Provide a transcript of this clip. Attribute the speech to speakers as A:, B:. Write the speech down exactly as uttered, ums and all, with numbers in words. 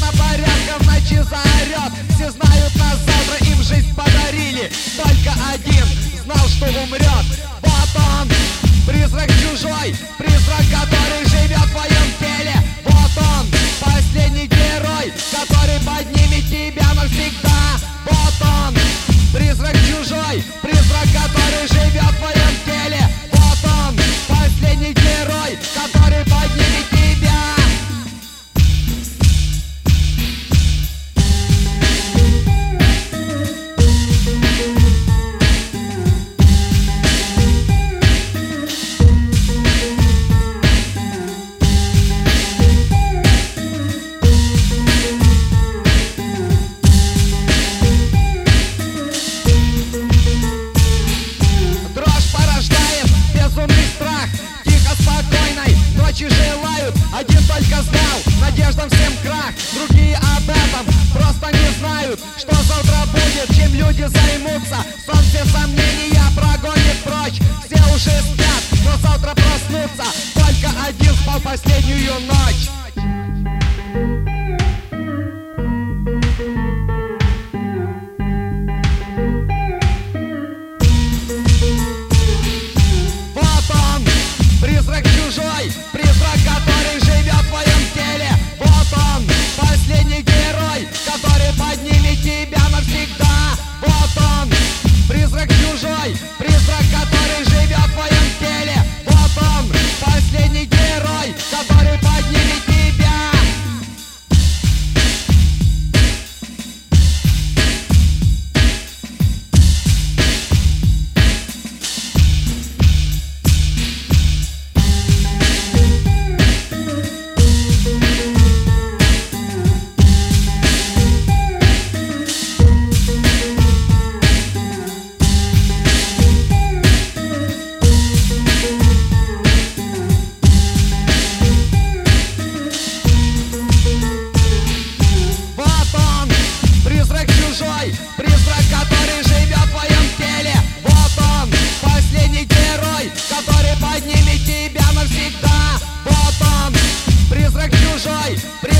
A: Смена порядка в ночи заорет. Все знают нас завтра, им жизнь подарили. Только один знал, что умрет. Вот он, призрак чужой, призрак, который живет в твоем теле. Вот он, последний герой, который поднимет тебя навсегда. Вот он, призрак чужой, призрак, который живет в твоем теле. Вот он, последний герой, который поднимет тебя. Ночи желают, один только знал, надеждам всем крах. Другие об этом просто не знают, что завтра будет, чем люди займутся. Сон все сомнения прогонит прочь. Все уже спят, но завтра проснутся. Только один спал последнюю ночь. Призрак чужой, призрак, который живет в твоем теле. Вот он, последний герой, который поднимет тебя навсегда. Вот он, призрак чужой, призрак, который живет в твоем теле. Вот он, последний герой, который поднимет тебя. Призрак, который живет в твоем теле. Вот он, последний герой, который поднимет тебя навсегда. Вот он, призрак чужой.